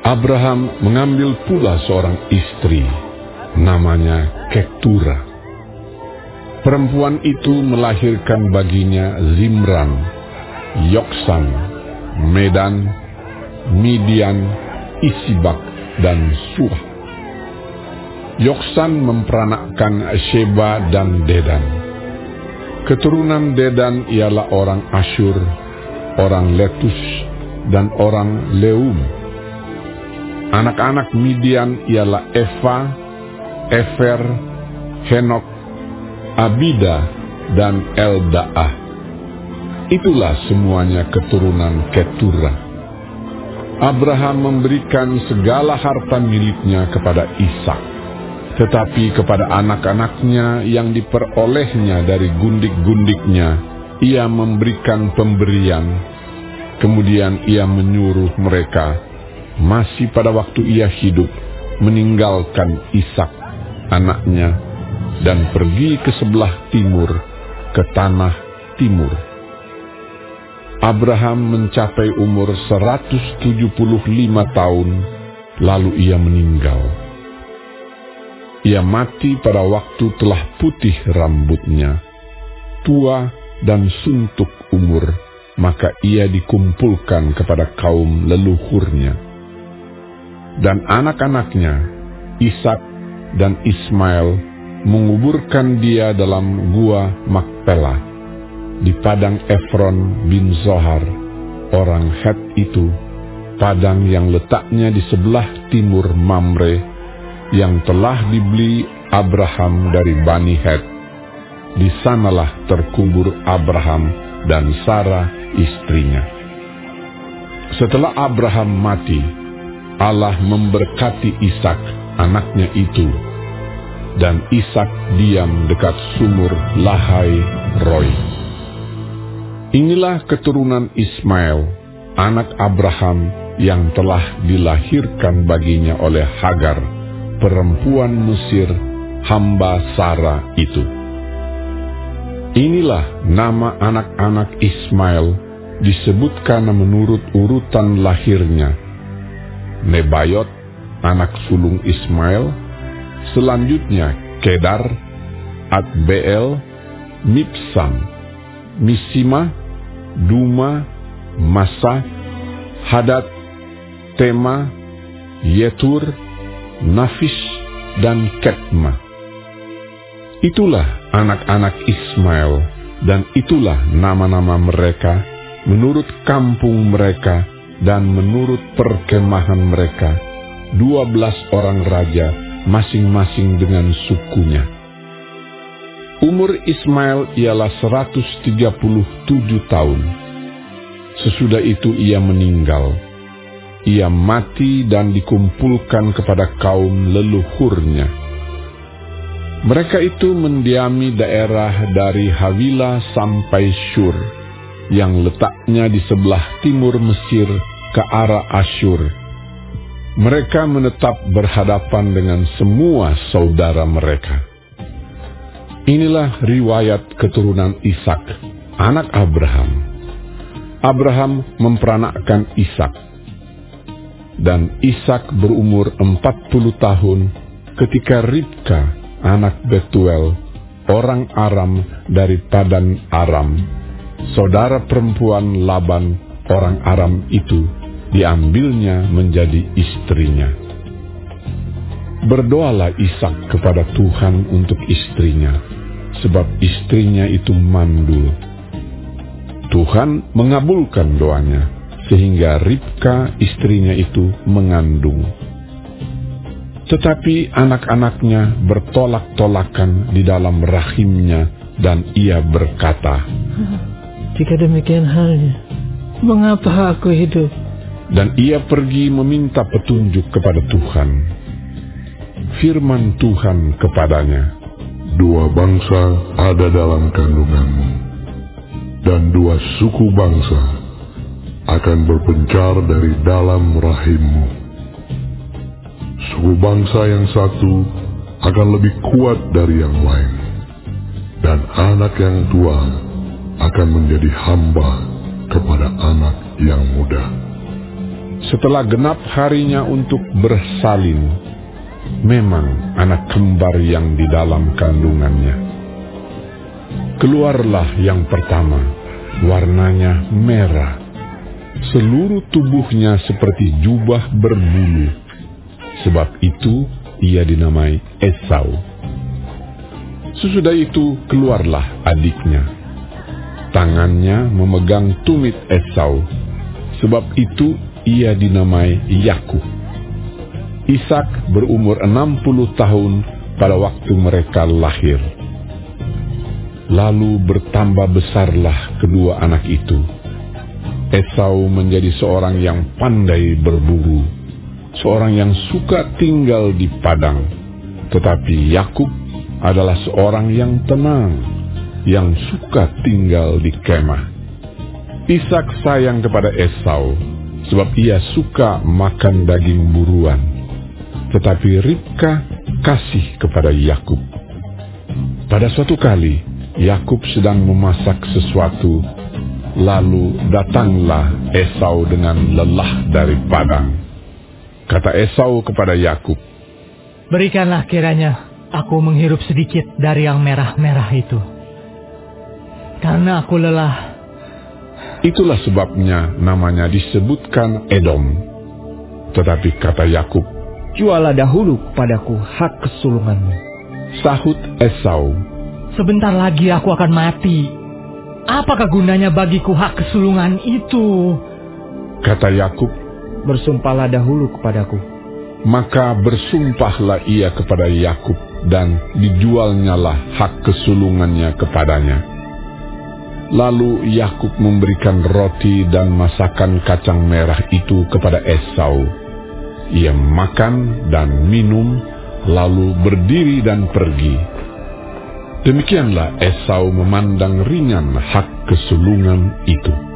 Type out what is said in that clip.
Abraham mengambil pula seorang istri, namanya Ketura. Perempuan itu melahirkan baginya Zimran, Yoksan, Medan, Midian, Isibak, dan Suah. Yoksan memperanakkan Sheba dan Dedan. Keturunan Dedan ialah orang Asyur, orang Letus, dan orang Leum. Anak-anak Midian ialah Eva, Efer, Henok, Abida, dan Eldaah. Itulah semuanya keturunan Ketura. Abraham memberikan segala harta miliknya kepada Ishak, tetapi kepada anak-anaknya yang diperolehnya dari gundik-gundiknya, ia memberikan pemberian. Kemudian ia menyuruh mereka, masih pada waktu ia hidup, meninggalkan Ishak, anaknya, dan pergi ke sebelah timur, ke tanah timur. Abraham mencapai umur 175 tahun, lalu ia meninggal. Ia mati pada waktu telah putih rambutnya, tua dan suntuk umur, maka ia dikumpulkan kepada kaum leluhurnya. Dan anak-anaknya, Ishak dan Ismail, menguburkan dia dalam gua Makpela, di padang Efron bin Zohar, orang Het itu, padang yang letaknya di sebelah timur Mamre, yang telah dibeli Abraham dari Bani Het. Di sanalah terkubur Abraham dan Sarah istrinya. Setelah Abraham mati, Allah memberkati Ishak, anaknya itu, dan Ishak diam dekat sumur Lahai Roi. Inilah keturunan Ismail, anak Abraham yang telah dilahirkan baginya oleh Hagar, perempuan Mesir, hamba Sarah itu. Inilah nama anak-anak Ismail disebutkan menurut urutan lahirnya. Nebayot, anak sulung Ismail, selanjutnya Kedar, Adbeel, Mibsam, Misima, Duma, Masa, Hadad, Tema, Yetur, Nafis, dan Ketma. Itulah anak-anak Ismail, dan itulah nama-nama mereka menurut kampung mereka dan menurut perkemahan mereka, 12 orang raja, masing-masing dengan sukunya. Umur Ismail ialah 137 tahun. Sesudah itu ia meninggal. Ia mati dan dikumpulkan kepada kaum leluhurnya. Mereka itu mendiami daerah dari Havila sampai Syur, yang letaknya di sebelah timur Mesir ke arah Asyur. Mereka menetap berhadapan dengan semua saudara mereka. Inilah riwayat keturunan Ishak, anak Abraham. Abraham memperanakkan Ishak, dan Ishak berumur 40 tahun ketika Ribka, anak Betuel, orang Aram dari Padan Aram, saudara perempuan Laban, orang Aram itu, diambilnya menjadi istrinya. Berdoalah Ishak kepada Tuhan untuk istrinya, sebab istrinya itu mandul. Tuhan mengabulkan doanya, sehingga Ribka istrinya itu mengandung. Tetapi anak-anaknya bertolak-tolakan di dalam rahimnya, dan ia berkata, "Jika demikian halnya, mengapa aku hidup?" Dan ia pergi meminta petunjuk kepada Tuhan. Firman Tuhan kepadanya, "Dua bangsa ada dalam kandunganmu, dan dua suku bangsa akan berpencar dari dalam rahimmu. Suku bangsa yang satu akan lebih kuat dari yang lain, dan anak yang tua akan menjadi hamba kepada anak yang muda. Setelah genap harinya untuk bersalin, memang anak kembar yang di dalam kandungannya. Keluarlah yang pertama, warnanya merah. Seluruh tubuhnya seperti jubah berbulu. Sebab itu ia dinamai Esau. Sesudah itu keluarlah adiknya. Tangannya memegang tumit Esau. Sebab itu ia dinamai Yakub. Ishak berumur 60 tahun pada waktu mereka lahir. Lalu bertambah besarlah kedua anak itu. Esau menjadi seorang yang pandai berburu, seorang yang suka tinggal di padang. Tetapi Yakub adalah seorang yang tenang, yang suka tinggal di kemah. Ishak sayang kepada Esau, sebab ia suka makan daging buruan. Tetapi Ribka kasih kepada Yakub. Pada suatu kali, Yakub sedang memasak sesuatu, lalu datanglah Esau dengan lelah dari padang. Kata Esau kepada Yakub, "Berikanlah kiranya aku menghirup sedikit dari yang merah-merah itu, karena aku lelah." Itulah sebabnya namanya disebutkan Edom. Tetapi kata Yakub, "Jualah dahulu kepadaku hak kesulunganmu." Sahut Esau, "Sebentar lagi aku akan mati. Apakah gunanya bagiku hak kesulungan itu?" Kata Yakub, "Bersumpahlah dahulu kepadaku." Maka bersumpahlah ia kepada Yakub, dan dijualnyalah hak kesulungannya kepadanya. Lalu Yakub memberikan roti dan masakan kacang merah itu kepada Esau. Ia makan dan minum, lalu berdiri dan pergi. Demikianlah Esau memandang ringan hak kesulungan itu.